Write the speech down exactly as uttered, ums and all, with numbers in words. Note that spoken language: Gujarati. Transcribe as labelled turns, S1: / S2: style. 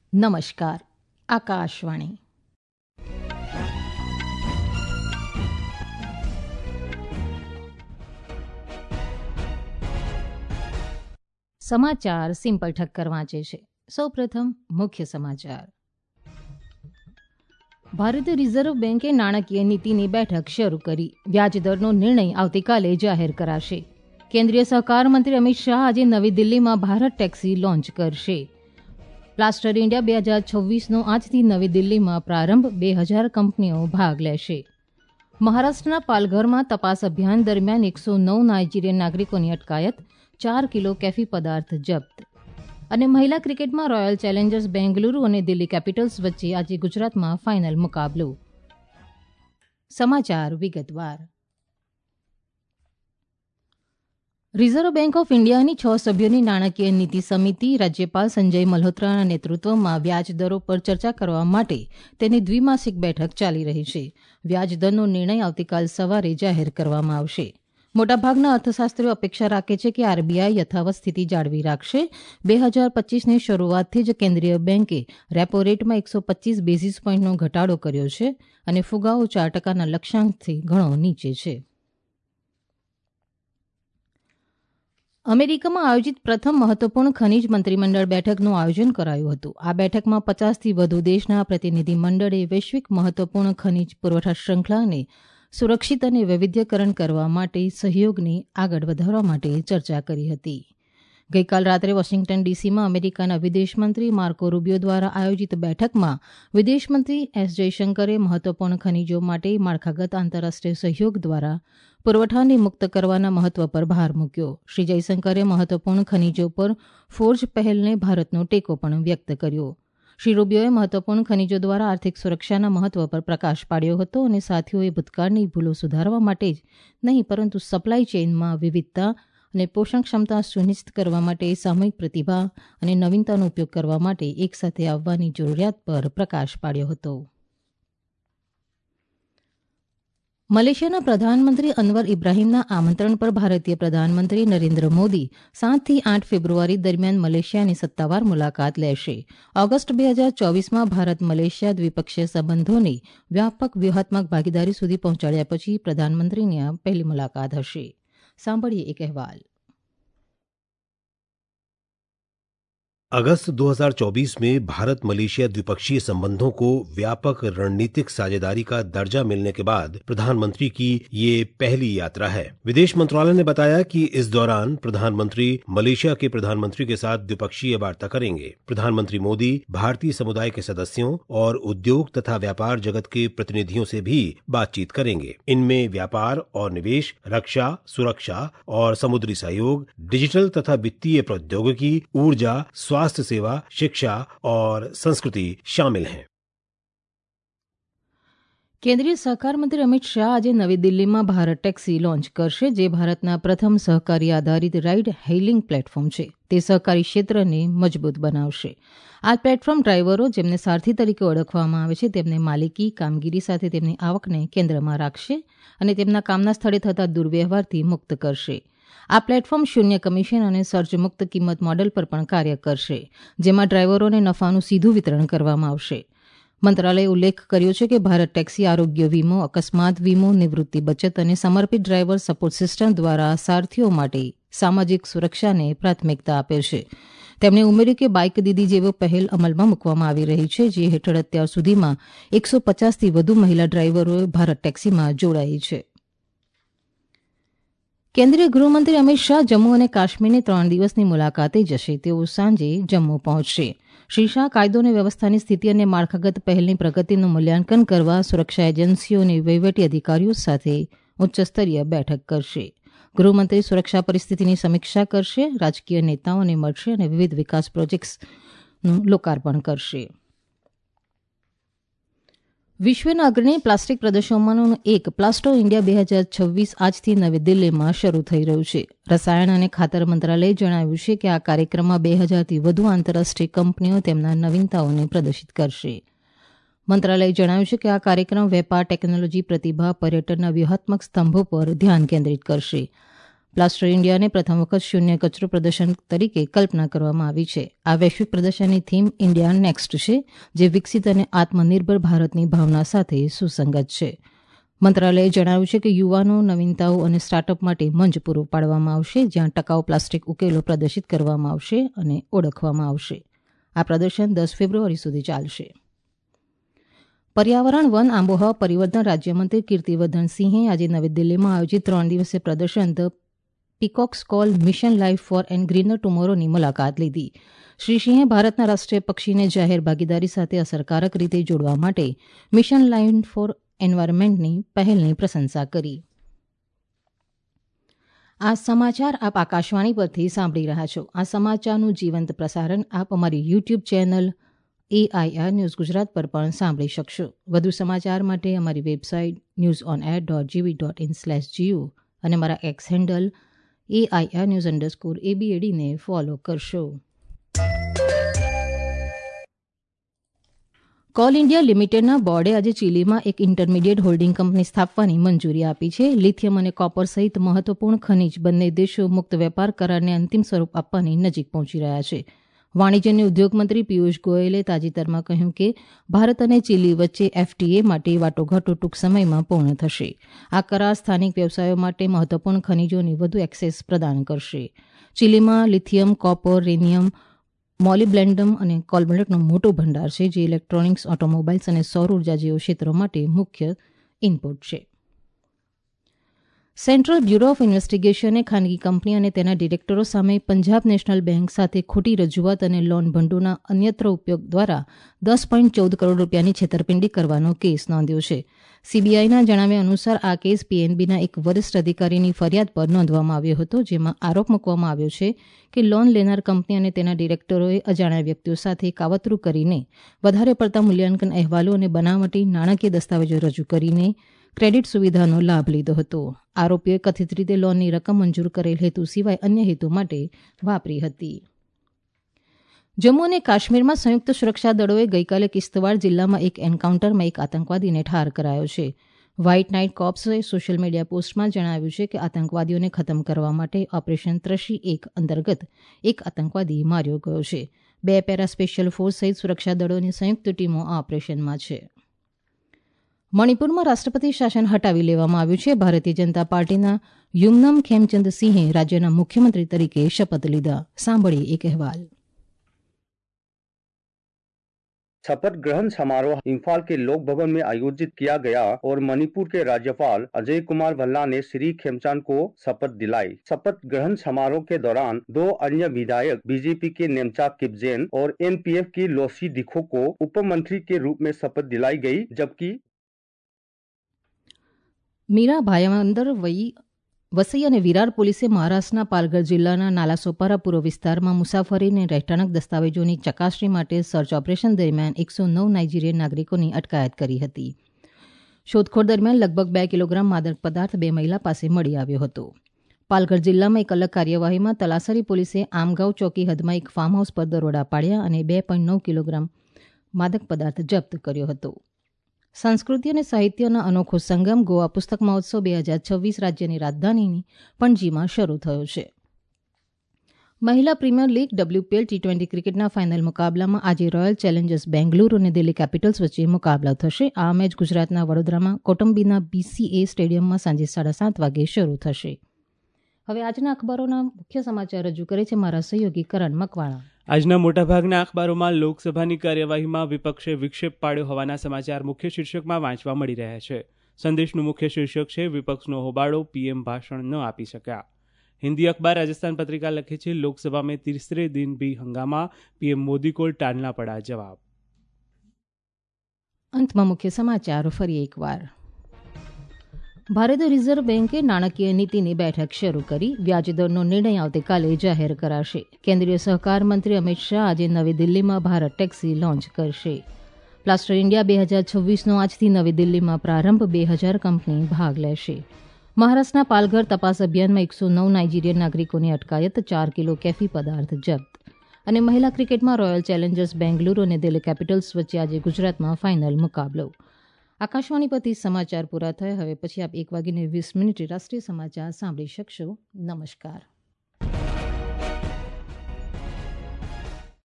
S1: નમસ્કાર. આકાશવાણી. સમાચાર સિમ્પલ ઠક્કર વાંચે છે. સૌપ્રથમ મુખ્ય સમાચાર. ભારતીય રિઝર્વ બેન્કે નાણાકીય નીતિની બેઠક શરૂ કરી. વ્યાજદરનો નિર્ણય આવતીકાલે જાહેર કરાશે. કેન્દ્રીય સહકાર મંત્રી અમિત શાહ આજે નવી દિલ્હીમાં ભારત ટેક્સી લોન્ચ કરશે. પ્લાસ્ટર ઇન્ડિયા બે હજાર છવ્વીસનો આજથી નવી દિલ્હીમાં પ્રારંભ. બે હજાર કંપનીઓ ભાગ લેશે. મહારાષ્ટ્રના પાલઘરમાં તપાસ અભિયાન દરમિયાન એકસો નવ નાઇજીરિયન નાગરિકોની અટકાયત. ચાર કિલો કેફી પદાર્થ જપ્ત. અને મહિલા ક્રિકેટમાં રોયલ ચેલેન્જર્સ બેંગલુરુ અને દિલ્હી કેપિટલ્સ વચ્ચે આજે ગુજરાતમાં ફાઇનલ મુકાબલો. સમાચાર વિગતવાર. રિઝર્વ બેન્ક ઓફ ઇન્ડિયાની છ સભ્યોની નાણાકીય નીતિ સમિતિ રાજ્યપાલ સંજય મલ્હોત્રાના નેતૃત્વમાં વ્યાજદરો પર ચર્ચા કરવા માટે તેની દ્વિમાસિક બેઠક ચાલી રહી છે. વ્યાજદરનો નિર્ણય આવતીકાલ સવારે જાહેર કરવામાં આવશે. મોટાભાગના અર્થશાસ્ત્રીઓ અપેક્ષા રાખે છે કે આરબીઆઈ યથાવત સ્થિતિ જાળવી રાખશે. બે હજાર પચીસની શરૂઆતથી જ કેન્દ્રીય બેન્કે રેપો રેટમાં એકસો પચીસ બેઝિસ પોઈન્ટનો ઘટાડો કર્યો છે અને ફુગાવો ચાર ટકાના લક્ષ્યાંકથી ઘણો નીચે છે. અમેરિકામાં આયોજિત પ્રથમ મહત્વપૂર્ણ ખનીજ મંત્રીમંડળ બેઠકનું આયોજન કરાયું હતું. આ બેઠકમાં પચાસથી વધુ દેશના પ્રતિનિધિમંડળે વૈશ્વિક મહત્વપૂર્ણ ખનીજ પુરવઠા શૃંખલાને સુરક્ષિત અને વૈવિધ્યકરણ કરવા માટે સહયોગને આગળ વધારવા માટે ચર્ચા કરી હતી. ગઈકાલ રાત્રે વોશિંગ્ટન ડીસીમાં અમેરિકાના વિદેશમંત્રી માર્કો રૂબિયો દ્વારા આયોજિત બેઠકમાં વિદેશમંત્રી એસ જયશંકરે મહત્વપૂર્ણ ખનીજો માટે માળખાગત આંતરરાષ્ટ્રીય સહયોગ દ્વારા પુરવઠાને મુક્ત કરવાના મહત્વ પર ભાર મૂક્યો. શ્રી જયશંકરે મહત્વપૂર્ણ ખનીજો પર ફોર્જ પહેલને ભારતનો ટેકો પણ વ્યક્ત કર્યો. શ્રી રૂબિયોએ મહત્વપૂર્ણ ખનીજો દ્વારા આર્થિક સુરક્ષાના મહત્વ પર પ્રકાશ પાડ્યો હતો અને સાથીઓએ ભૂતકાળની ભૂલો સુધારવા માટે જ નહીં પરંતુ સપ્લાય ચેઇનમાં વિવિધતા અને પોષણ ક્ષમતા સુનિશ્ચિત કરવા માટે સામૂહિક પ્રતિભા અને નવીનતાનો ઉપયોગ કરવા માટે એકસાથે આવવાની જરૂરિયાત પર પ્રકાશ પાડ્યો હતો. મલેશિયાના પ્રધાનમંત્રી અનવર ઇબ્રાહીમના આમંત્રણ પર ભારતીય પ્રધાનમંત્રી નરેન્દ્ર મોદી સાતથી આઠ ફેબ્રુઆરી દરમિયાન મલેશિયાની સત્તાવાર મુલાકાત લેશે. ઓગસ્ટ બે હજાર ચોવીસમાં ભારત મલેશિયા દ્વિપક્ષીય સંબંધોની વ્યાપક વ્યૂહાત્મક ભાગીદારી સુધી પહોંચાડ્યા પછી પ્રધાનમંત્રીની આ પહેલી મુલાકાત હશે. સાંભળીએ એક અહેવાલ.
S2: अगस्त दो हज़ार चौबीस में भारत मलेशिया द्विपक्षीय संबंधों को व्यापक रणनीतिक साझेदारी का दर्जा मिलने के बाद प्रधानमंत्री की ये पहली यात्रा है. विदेश मंत्रालय ने बताया कि इस दौरान प्रधानमंत्री मलेशिया के प्रधानमंत्री के साथ द्विपक्षीय वार्ता करेंगे. प्रधानमंत्री मोदी भारतीय समुदाय के सदस्यों और उद्योग तथा व्यापार जगत के प्रतिनिधियों से भी बातचीत करेंगे. इनमें व्यापार और निवेश, रक्षा, सुरक्षा और समुद्री सहयोग, डिजिटल तथा वित्तीय प्रौद्योगिकी, ऊर्जा, स्वास्थ्य सेवा, शिक्षा और संस्कृति शामिल हैं.
S1: કેન્દ્રીય સહકાર મંત્રી અમિત શાહ આજે નવી દિલ્હીમાં ભારત ટેક્સી લોન્ચ કરશે, જે ભારતના પ્રથમ સહકારી આધારિત રાઇડ હેઇલિંગ પ્લેટફોર્મ છે. તે સહકારી ક્ષેત્રને મજબૂત બનાવશે. આ પ્લેટફોર્મ ડ્રાઈવરો, જેમને સારથી તરીકે ઓળખવામાં આવે છે, તેમને માલિકી, કામગીરી સાથે તેમની આવકને કેન્દ્રમાં રાખશે અને તેમના કામના સ્થળે થતા દુર્વ્યવહારથી મુક્ત કરશે. આ પ્લેટફોર્મ શૂન્ય કમિશન અને સર્ચ મુક્ત કિંમત મોડેલ પર પણ કાર્ય કરશે, જેમાં ડ્રાઈવરોને નફાનું સીધું વિતરણ કરવામાં આવશે. મંત્રાલયે ઉલ્લેખ કર્યો છે કે ભારત ટેક્સી આરોગ્ય વીમો, અકસ્માત વીમો, નિવૃત્તિ બચત અને સમર્પિત ડ્રાઈવર સપોર્ટ સિસ્ટમ દ્વારા સારથીઓ માટે સામાજિક સુરક્ષાને પ્રાથમિકતા આપે છે. તેમણે ઉમેર્યું કે બાઇક દીદી જેવો પહેલ અમલમાં મૂકવામાં આવી રહી છે, જે હેઠળ અત્યાર સુધીમાં એકસો પચાસથી વધુ મહિલા ડ્રાઈવરોએ ભારત ટેક્સીમાં જોડાઈ છે. કેન્દ્રીય ગૃહમંત્રી અમિત શાહ જમ્મુ અને કાશ્મીરની ત્રણ દિવસની મુલાકાતે જશે. તેઓ સાંજે જમ્મુ પહોંચશે. શ્રી શાહ કાયદો અને વ્યવસ્થાની સ્થિતિ અને માળખાગત પહેલની પ્રગતિનું મૂલ્યાંકન કરવા સુરક્ષા એજન્સીઓ અને વહીવટી અધિકારીઓ સાથે ઉચ્ચસ્તરીય બેઠક કરશે. ગૃહમંત્રી સુરક્ષા પરિસ્થિતિની સમીક્ષા કરશે, રાજકીય નેતાઓને મળશે અને વિવિધ વિકાસ પ્રોજેક્ટ્સનું લોકાર્પણ કરશે. વિશ્વના અગ્રણી પ્લાસ્ટિક પ્રદર્શનોમાંનું એક પ્લાસ્ટો ઇન્ડિયા બે હજાર છવ્વીસ આજથી નવી દિલ્હીમાં શરૂ થઈ રહ્યું છે. રસાયણ અને ખાતર મંત્રાલયે જણાવ્યું છે કે આ કાર્યક્રમમાં બે હજારથી વધુ આંતરરાષ્ટ્રીય કંપનીઓ તેમના નવીનતાઓને પ્રદર્શિત કરશે. મંત્રાલયે જણાવ્યું છે કે આ કાર્યક્રમ વેપાર, ટેકનોલોજી, પ્રતિભા, પર્યટનના વ્યૂહાત્મક સ્તંભો પર ધ્યાન કેન્દ્રિત કરશે. પ્લાસ્ટર ઇન્ડિયાને પ્રથમ વખત શૂન્ય કચરો પ્રદર્શન તરીકે કલ્પના કરવામાં આવી છે. આ વૈશ્વિક પ્રદર્શનની થીમ ઇન્ડિયા નેક્સ્ટ છે, જે વિકસિત અને આત્મનિર્ભર ભારતની ભાવના સાથે સુસંગત છે. મંત્રાલયે જણાવ્યું છે કે યુવાનો, નવીનતાઓ અને સ્ટાર્ટઅપ માટે મંચ પૂરો પાડવામાં આવશે, જ્યાં ટકાઉ પ્લાસ્ટિક ઉકેલો પ્રદર્શિત કરવામાં આવશે અને ઓળખવામાં આવશે. આ પ્રદર્શન દસ ફેબ્રુઆરી સુધી ચાલશે. પર્યાવરણ, વન, આબોહવા પરિવર્તન રાજ્યમંત્રી કીર્તિવર્ધન સિંહે આજે નવી દિલ્હીમાં આયોજિત ત્રણ દિવસીય પ્રદર્શન the peacocks call mission life for and greener ટુમોરોની મુલાકાત લીધી. શ્રી સિંહે ભારતના રાષ્ટ્રીય પક્ષીને જાહેર ભાગીદારી સાથે અસરકારક રીતે જોડવા માટે મિશન લાઇફ ફોર એન્વાયરમેન્ટની પહેલની પ્રશંસા કરી. આ સમાચાર આપ આકાશવાણી પરથી સાંભળી રહ્યા છો. આ સમાચારનું જીવંત પ્રસારણ આપ અમારી YouTube channel AIR news Gujarat પર પણ સાંભળી શકશો. વધુ સમાચાર માટે અમારી website news on air dot gov dot in slash geo અને મારા X handle AIR news underscore એબીએડીને ફોલો કરશો. કોલ ઇન્ડિયા લિમિટેડના બોર્ડે આજે ચીલીમાં એક ઇન્ટરમીડિયેટ હોલ્ડિંગ કંપની સ્થાપવાની મંજૂરી આપી છે. લિથિયમ અને કોપર સહિત મહત્વપૂર્ણ ખનીજ બંને દેશો મુક્ત વેપાર કરારને અંતિમ સ્વરૂપ આપવાની નજીક પહોંચી રહ્યા છે. વાણિજ્ય અને ઉદ્યોગ મંત્રી પિયુષ ગોયલે તાજેતરમાં કહ્યું કે ભારત અને ચીલી વચ્ચે એફટીએ માટે વાટાઘાટો ટૂંક સમયમાં પૂર્ણ થશે. આ કરાર સ્થાનિક વ્યવસાયો માટે મહત્વપૂર્ણ ખનીજોની વધુ એક્સેસ પ્રદાન કરશે. ચીલીમાં લિથિયમ, કોપર, રેનિયમ, મોલિબ્લેન્ડમ અને કોલ્બલેટનો મોટો ભંડાર છે, જે ઇલેક્ટ્રોનિક્સ, ઓટોમોબાઇલ્સ અને સૌર ઉર્જા જેવા ક્ષેત્રો માટે મુખ્ય ઇનપુટ છે. સેન્ટ્રલ બ્યુરો ઓફ ઇન્વેસ્ટિગેશને ખાનગી કંપની અને તેના ડિરેક્ટરો સામે પંજાબ નેશનલ બેંક સાથે ખોટી રજૂઆત અને લોન ભંડોળના અન્યત્ર ઉપયોગ દ્વારા દસ પોઈન્ટ ચૌદ કરોડ રૂપિયાની છેતરપિંડી કરવાનો કેસ નોંધ્યો છે. સીબીઆઈના જણાવ્યા અનુસાર આ કેસ પીએનબીના એક વરિષ્ઠ અધિકારીની ફરિયાદ પર નોંધવામાં આવ્યો હતો, જેમાં આરોપ મૂકવામાં આવ્યો છે કે લોન લેનાર કંપની અને તેના ડિરેક્ટરોએ અજાણ્યા વ્યક્તિઓ સાથે કાવતરું કરીને વધારે પડતા મૂલ્યાંકન અહેવાલો અને બનાવટી નાણાકીય દસ્તાવેજો રજૂ કરીને ક્રેડિટ સુવિધાનો લાભ લીધો હતો. આરોપીઓએ કથિત રીતે લોનની રકમ મંજૂર કરેલ હેતુ સિવાય અન્ય હેતુ માટે વાપરી હતી. જમ્મુ અને કાશ્મીરમાં સંયુક્ત સુરક્ષા દળોએ ગઈકાલે કિશ્તવાર જિલ્લામાં એક એન્કાઉન્ટરમાં એક આતંકવાદીને ઠાર કરાયો છે. વ્હાઇટ નાઇટ કોર્પ્સે સોશિયલ મીડિયા પોસ્ટમાં જણાવ્યું છે કે આતંકવાદીઓને ખતમ કરવા માટે ઓપરેશન ત્રશી એક અંતર્ગત એક આતંકવાદી માર્યો ગયો છે. બે પેરા સ્પેશિયલ ફોર્સ સહિત સુરક્ષા દળોની સંયુક્ત ટીમો આ ઓપરેશનમાં છે. મણિપુરમાં રાષ્ટ્રપતિ શાસન હટાવી લેવામાં આવ્યું છે. ભારતીય જનતા પાર્ટીના યુમનમ ખેમચંદ સિંહે રાજ્યના મુખ્યમંત્રી તરીકે શપથ લીધા. સાંભળીએ એક અહેવાલ.
S3: शपथ ग्रहण समारोह इम्फाल के लोक भवन में आयोजित किया गया और मणिपुर के राज्यपाल अजय कुमार भल्ला ने श्री खेमचंद को शपथ दिलाई. शपथ ग्रहण समारोह के दौरान दो अन्य विधायक बीजेपी के नेमचा किपजेन और एनपीएफ की लोसी दिखो को उप मंत्री के रूप में शपथ दिलाई गई, जबकि
S1: મીરા ભાયંદર વઈ વસઈ અને વિરાર પોલીસે મહારાષ્ટ્રના પાલઘર જિલ્લાના નાલાસોપારા પૂર્વ વિસ્તારમાં મુસાફરી અને રહેઠાણક દસ્તાવેજોની ચકાસણી માટે સર્ચ ઓપરેશન દરમિયાન એકસો નવ નાઇજીરિયન નાગરિકોની અટકાયત કરી હતી. શોધખોળ દરમિયાન લગભગ બે કિલોગ્રામ માદક પદાર્થ બે મહિલા પાસે મળી આવ્યો હતો. પાલઘર જિલ્લામાં એક અલગ કાર્યવાહીમાં તલાસરી પોલીસે આમગાંવ ચોકી હદમાં એક ફાર્મ હાઉસ પર દરોડા પાડ્યા અને બે પોઈન્ટ નવ કિલોગ્રામ માદક પદાર્થ જપ્ત કર્યો હતો. સંસ્કૃતિ અને સાહિત્યના અનોખો સંગમ ગોવા પુસ્તક મહોત્સવ બે હજાર છવ્વીસ રાજ્યની રાજધાનીની પણજીમાં શરૂ થયો છે. મહિલા premier league WPL T twenty ક્રિકેટના ફાઇનલ મુકાબલામાં આજે રોયલ ચેલેન્જર્સ બેંગલુરુ અને દિલ્હી કેપિટલ્સ વચ્ચે મુકાબલો થશે. આ મેચ ગુજરાતના વડોદરામાં કોટંબીના બીસીએ સ્ટેડિયમમાં સાંજે સાડા સાત વાગે શરૂ થશે. હવે આજના અખબારોના મુખ્ય સમાચાર રજૂ કરે છે મારા સહયોગી કરણ મકવાણા.
S4: આજના મોટાભાગના અખબારોમાં લોકસભાની કાર્યવાહીમાં વિપક્ષે વિક્ષેપ પાડ્યો હોવાના સમાચાર મુખ્ય શીર્ષકમાં વાંચવા મળી રહ્યા છે. સંદેશનું મુખ્ય શીર્ષક છે વિપક્ષનો હોબાળો, પીએમ ભાષણ ન આપી શક્યા. हिंदी अखबार राजस्थान पत्रिका लिखे છે लोकसभा में तीसरे दिन भी हंगामा, पीएम मोदी को टालना पड़ा जवाब.
S1: અંતમાં મુખ્ય સમાચાર ફરી એકવાર. ભારતીય રિઝર્વ બેન્કે નાણાકીય નીતિની બેઠક શરૂ કરી. વ્યાજદરનો નિર્ણય આવતીકાલે જાહેર કરાશે. કેન્દ્રીય સહકાર મંત્રી અમિત શાહ આજે નવી દિલ્હીમાં ભારત ટેક્સી લોન્ચ કરશે. પ્લાસ્ટર ઇન્ડિયા બે હજાર છવ્વીસનો આજથી નવી દિલ્હીમાં પ્રારંભ. બે હજાર કંપની ભાગ લેશે. મહારાષ્ટ્રના પાલઘર તપાસ અભિયાનમાં એકસો નવ નાઇજીરિયન નાગરિકોની અટકાયત, ચાર કિલો કેફી પદાર્થ જપ્ત. અને મહિલા ક્રિકેટમાં રોયલ ચેલેન્જર્સ બેંગલુરુ અને દિલ્હી કેપિટલ્સ વચ્ચે આજે ગુજરાતમાં ફાઇનલ મુકાબલો. આકાશવાણી પરથી સમાચાર પૂરા થયા. હવે પછી આપ એક વાગીને વીસ મિનિટે રાષ્ટ્રીય સમાચાર સાંભળી શકશો. નમસ્કાર.